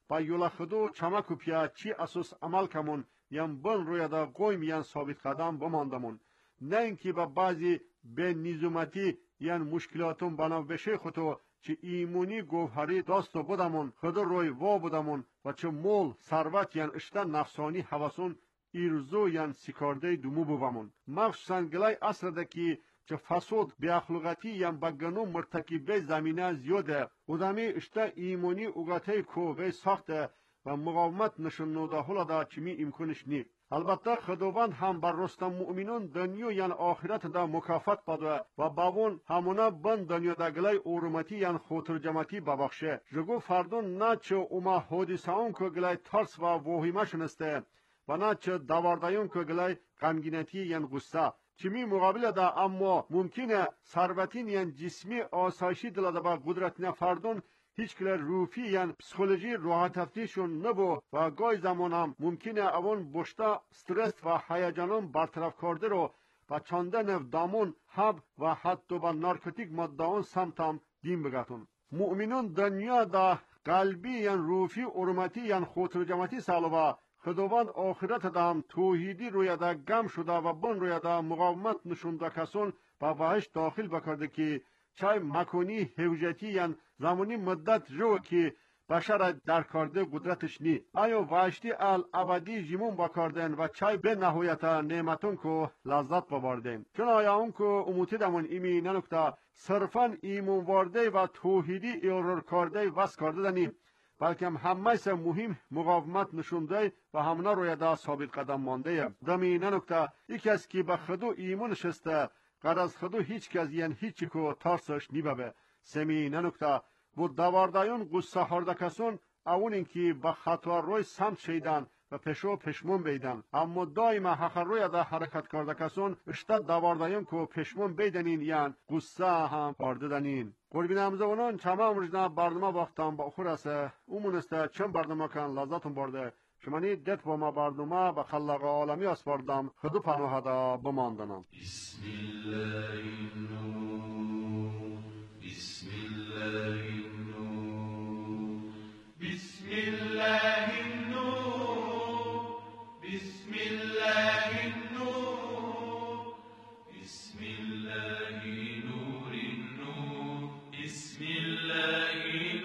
با یولا خدو چمک و پیا چی اساس عمل کمون یم بن روی دا قویم یم ثابت قدم بماندمون. نه اینکه با بعضی به نیزومتی یم مشکلاتون بنا بشه خودو چه ایمونی گوهری داستو بودمون خود روی وا بودمون و چه مول ثروت یم اشتن نفسانی حواسون ایرزو یم سیکارده دومو بومون. مخصوصا گلای اصرده که چه فساد بیاخلقتی یم بگنو مرتکب زمینه زیاده ودمی اشته ایمونی اوگاته کو به ساخته و مقاومت نشون نوده حالا دا چمی امکانش نی. البته خداوند هم بر رستم مؤمنان دنیا یان آخرت دا مکافات بده و باون همونا بن دنیا دا گلای اورمتی یان خاطر جمعیتی ببخشه. جگو فردون نه چه اوما حادثه اون که گلای ترس و وهمه شنسته و نه چه دواردایون که گلای غمگینتی یان غصه. چمی مقابل دا اما ممکنه ثروتین یان جسمی آسایشی دلده با قدرت نفردون هیچ کله روحی یان پسیکولوژی راحت افزایشون نبود و گاهی زمان هم ممکنه اون باشته استرس و هیجانون برطرف کرده رو و چنده نو دامون حب و حتی با نارکوتیک مادهان سمتم دیم بگتون. مؤمنون دنیا دا قلبی یان روحی ارمتی یان خاطر جمعیتی سالوه خداوند آخرت دام توحیدی روی دا گم شده و بن روی دا مقاومت نشونده کسون با بهش داخل بکرده که چای مکانی حوجتی یان زمانی مدت جو که بشر در کرده قدرتش نی. آیا وحشتی الابدی جیمون بکردن و چای به نهایت نعمتون که لذت ببردن. چون آیا اون که اموتی دمون ایمی ننکته صرفا ایمون وارده و توحیدی ایرور کرده وست کرده دنی بلکه همه سه مهم مقاومت نشونده و همنا روی دا ثابت قدم مانده. دمی ننکته یکی از که به خودو ایمون شسته قد از خودو هیچ کس یعنی هیچی که ترسش نیبه. سمی ننکته بود دواردایون قصه هرده کسون اون اینکه به خطا روی سمت شیدن و پشو پشمون بیدن. اما دائما حق روی دا حرکت کرده کسون اشتد دواردایون که پشمون بیدنین یعنی قصه هم هرده دنین. قربین همزوانان چمه امروزنا برنامه وقتم با اخور است امونسته چند برنامه کن لذتون برده شمانی دت با ما برنامه به خلق عالمی اسپاردم خدو پناه دا بماندنم. بسم الله النور بسم الله النور بسم الله النور بسم الله النور بسم الله نور النور بسم الله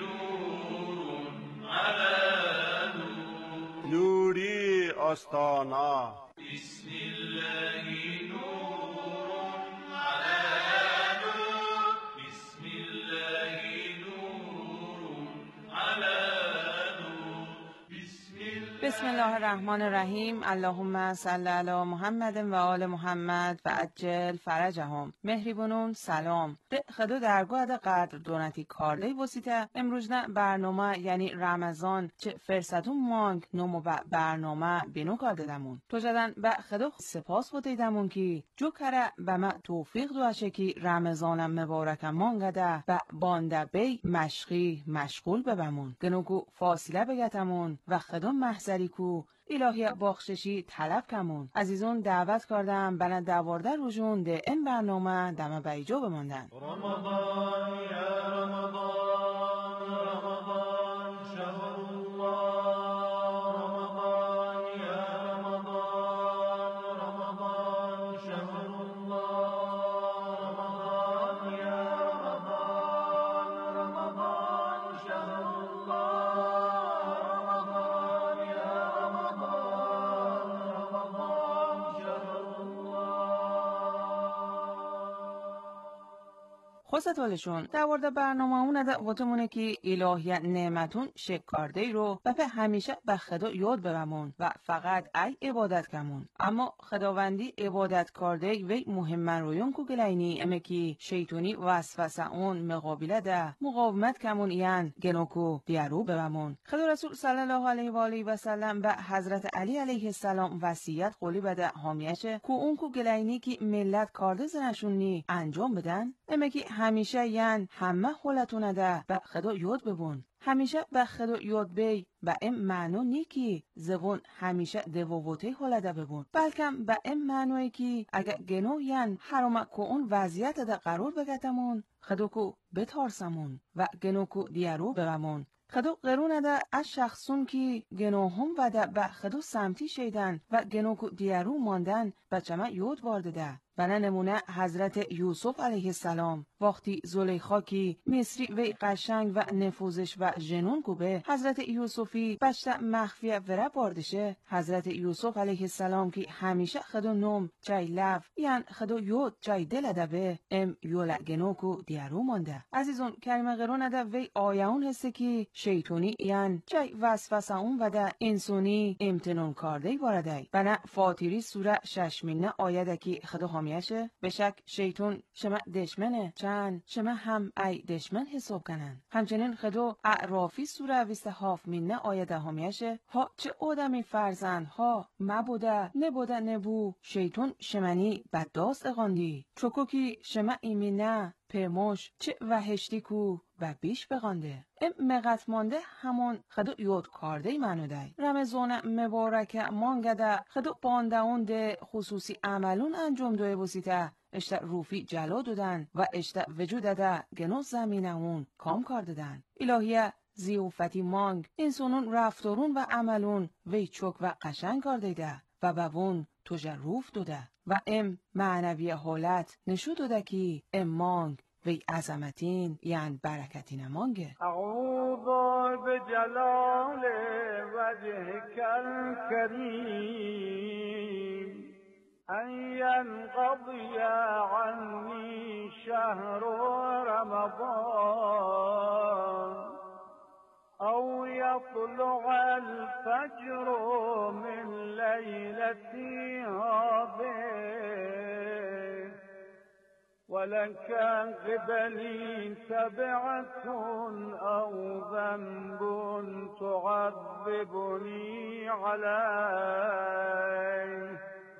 نور على نور نوری آستانا بسم الله نور على نور بسم الله نور على نور بسم الله الرحمن الرحیم. اللهم صل علی محمد و آل محمد و عجل فرجهم. مهریبونون سلام. ده خدا درگاه ده قدر دونتی کارده وسیته امروز نه برنامه یعنی رمضان چه فرصتون مانگ نمو برنامه بینو کارده دمون. تو جدن به خدا سپاس بودیدمون که جو کره به ما توفیق دوشه که رمضانم مبارک مانگده و بانده بی مشقی مشغول ببمون. گنوگو فاصله بگتمون و خدا محضری کو الهی بخششی طلب کمون. عزیزون دعوت کردم بنا دوارده روزون ده این برنامه دم بیجو بماندن. رمضان یا رمضان رمضان شهر الله رمضان یا رمضان رمضان شهر الله رمضان یا رمضان رمضان شهر الله رمضان یا رمضان رمضان شهر خوستوالشون در ورد برنامه اون ده وطمونه که الهی نعمتون شکارده رو و به همیشه به خدا یاد ببمون و فقط ای عبادت کمون. اما خداوندی عبادت کرده وی مهم رویون که گلینی امه که شیطونی وسوسه اون مقابله ده مقاومت کمون یعن گنوکو دیارو ببمون. خدا رسول صلی الله علیه و آله و سلم به حضرت علی علیه السلام وصیت قولی بده حامیشه که اون که گلینی که ملت کارده زنشونی انجام بدن امه که همیشه یعن همه خولتونه ده به خدا یاد ببون. همیشه به خدا یاد بی به این معنی نی که زبون همیشه دوووته حالده ببون، بلکه به این معنی که اگه گنو یعن حرام که اون وضعیت ده قرار بگتمون خدا کو بتارسمون و گنو کو دیارو ببمون. خدو قرون ده از شخصون که گناهم و ده به خدو سمتی شیدن و گنوکو دیارو ماندن بچمه یود وارده ده. و نه نمونه حضرت یوسف علیه السلام وقتی زلیخا کی مصری و قشنگ و نفوذش و جنون کوبه حضرت یوسفی بچه مخفی وره باردشه حضرت یوسف علیه السلام کی همیشه خدو نوم چای لف یعن خدو یود چای دل دبه ام یولا گنوکو دیارو مانده. عزیزون کریمه قرون ده وی آیاون هسته کی شیطونی یعن چای وسوسه اون و ده انسونی امتنون کارده بارده و نه فاطری سوره 6 آیده کی خدو همیشه به شک شیطون شما دشمنه چند شما هم ای دشمن حساب کنن. همچنین خدو اعرافی سوره 27 آیه همیشه ها چه آدمی فرزند ها مبوده نبوده نبو شیطون شمنی بدداست اغاندی چوکو کی شما ایمینه پیموش چه وحشتی کو و بیش بغانده. مغت مانده همون خدو یود کارده منو دای. رمزون مبارک مانگده خدو باندهون ده خصوصی عملون انجام دوه بسیته اشتا روفی جلا دودن و اشتا وجود ده گنو زمینه اون کام کار دادن. الهیه زیوفتی مانگ انسانون رفتارون و عملون وی چوک و قشنگ کار دیده و ببون توجه روف دوده و معنوی حالت نشو دوده کی مانگ وی عظمتین یعن برکتین مانگه. اعوذ بجلال وجهك الكريم ان ينقضي عني شهر رمضان او يطلع الفجر من ليلتي هذه ولك قبلي تبعة أو ذنب تعذبني عليه.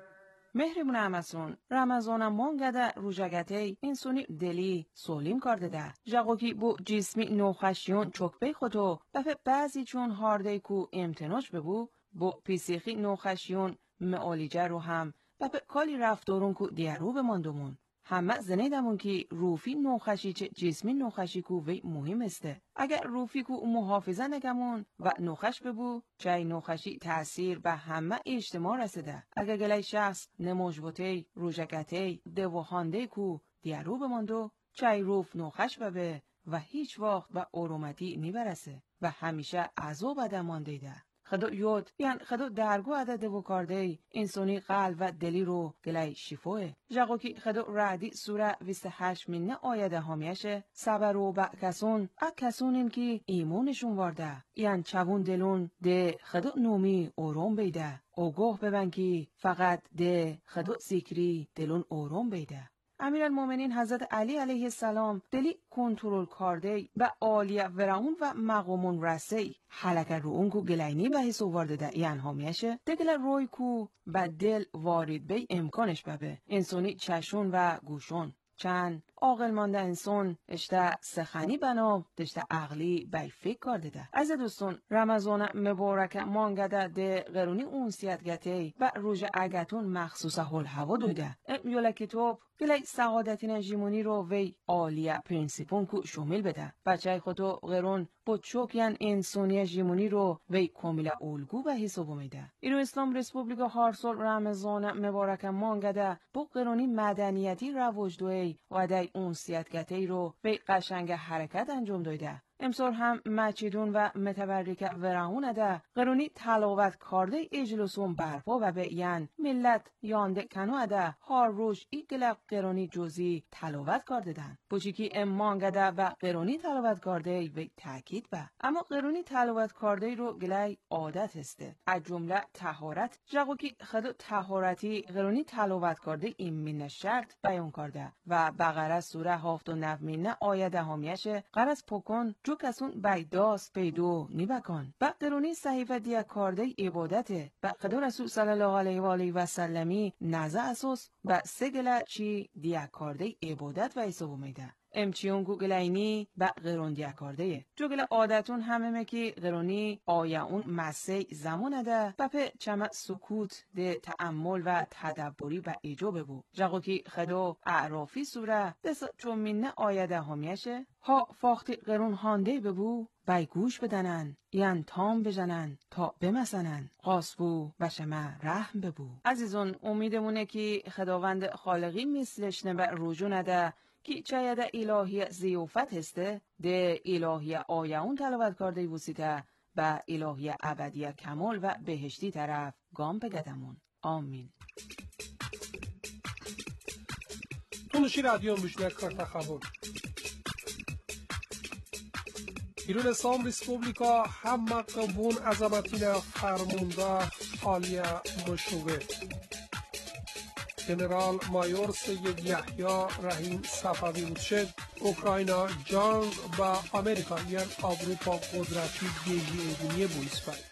مهربون امسون رمضان مانگده روژگته انسونی دلی سولیم کرده ده جاگوکی بو جسمی نوخشیون چوکبه خودو بفه بعضی چون هارده کو امتناج ببو بو پیسیخی نوخشیون معالیجه رو هم بفه کالی رفتارون کو دیارو بماندمون همه زنیدمون که روفی نوخشی چه جسمی نوخشی کو وی مهم استه. اگر روفی کو محافظه نگمون و نوخش ببو چای نوخشی تأثیر به همه اجتماع رسیده. اگر گلای شخص نموجبوتی روژگتی دوهانده کو دیارو بماندو چای روف نوخش ببه و هیچ وقت به ارومتی نیبرسه و همیشه عذاب بده مانده ده. خدو یود یعن خدو درگو عدد و کارده انسانی قلب و دلی رو گلای شفوه. جاگو کی خدو رعدی سوره 28 آیه همیشه صبر و با کسون کسونین کی ایمونشون وارده یعن چوون دلون ده خدو نومی اوروم بیده اوگوه ببن کی فقط ده خدو ذکری دلون اوروم بیده. امیرالمومنین حضرت علی علیه السلام دلی کنترل کرده و عالیه ورعون و مقامون رسی حلقه رو اونکو گلینی به حسو وارده ده یعن همیشه دگل روی کو و دل وارد بی امکانش ببه انسانی چشون و گوشون چند عاقل مانده انسان اشته سخنی بنا دشته عقلی بی فکر کرده ده. از دوستون رمضان مبارک مانگده ده قرونی اونسیتگته و روژ اگتون مخصوص حال هوا دویده یولا کتاب گلی سعادتین جیمونی رو وی عالیه پرینسیپون کو شامل بده. بچه خودو قرون با چوکین انسانی جیمونی رو وی کامل الگو به حساب میده. ایرو اسلام ریسپوبلیکا هر سال رمضان مبارک مانگده با قرونی مدنیتی رواج دوی و ده اونسیتگته رو به قشنگ حرکت انجام داده. امسال هم مچیدون و متبرک ورعون ده قرونی تلاوت کرده اجلسون برپا و به یعن ملت یانده کنو ده هر روش ایگلق قرونی جزی تلاوت کرده دن. بوچیکی امانگده و قرونی تلاوت کرده به تاکید به اما قرونی تلاوت کرده رو گلای عادت هسته. از جمله طهارت جاگو کی خدو طهارتی قرونی تلاوت کرده این من شرط بیان کرده و بقره سوره 79 آیه همیشه قرص پکن جو کسون بیداست پیدو نیبکن. با قرونی صحیفه دیا کرده عبادته. با خدا رسول صلی الله علیه و آله و سلمی نزه اساس با سگله چی دیا کرده عبادت و حساب میده. امچیون گوگلینی با قروندی اکارده. جوگل عادتون همه که قرونی آیا اون مسیح زمان ده و په چما سکوت ده تأمل و تدبری و ایجو بگو. جاگو که خدا اعرافی سوره دست چومینه آیده همیشه ها فاختی قرون هانده ببو بای گوش بدنن یان تام بجنن تا بمسنن قاسبو و شما رحم ببو. عزیزون امیدمونه که خداوند خالقی مثلش نبع رجوع نده که چاید الهی زیوفت هسته ده الهی آیون تلاوت کرده وسیته و الهی ابدی کمال و بهشتی طرف گام بگدمون. آمین. تونشی رادیو مجنک کرده خبر ایران اسلام ریسپوبلیکا همه قبون عظمتین فرمونده عالیه مشوه جنرال مایور سید یحیی رحیم صفوی بودشد اوکراینا جنگ با امریکا یعنی اروپا قدرتی دیگی ایدونیه بویسفای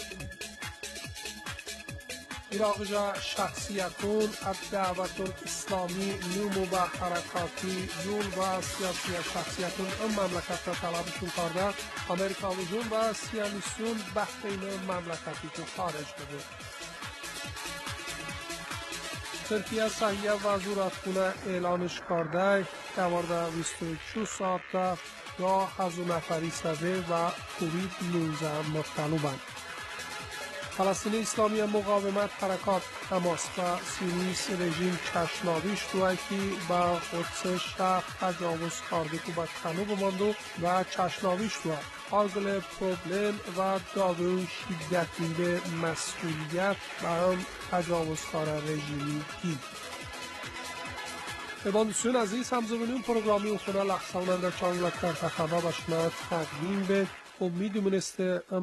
عراق جا شخصیتون از دعوت الاسلامی نمو و حرکاتی یول و سیاسی شخصیتون مملکت را طلبشون کرده امریکانیون و سیانیستون بحثین مملکتی که خارج بده. ترکیه صحیح و زورتخونه اعلانش کرده که مورد 24 ساعت یا هزو نفری سده و کووید 19 مبتلا فلسطین اسلامی مقاومت حرکات حماس و سیونیست رژیم چشناویش دوکی با قدس شهر تجاوز کرده که با کنو بماندو و چشناویش دو آگل پروبلم و داوی شدتی به مسئولیت و هم تجاوزکار رژیمی گید. بباندوستون عزیز همزبونی پروگرامی اون خونه لحظه در چانگلک در تخبه باشنا تقدیم به امیدمون است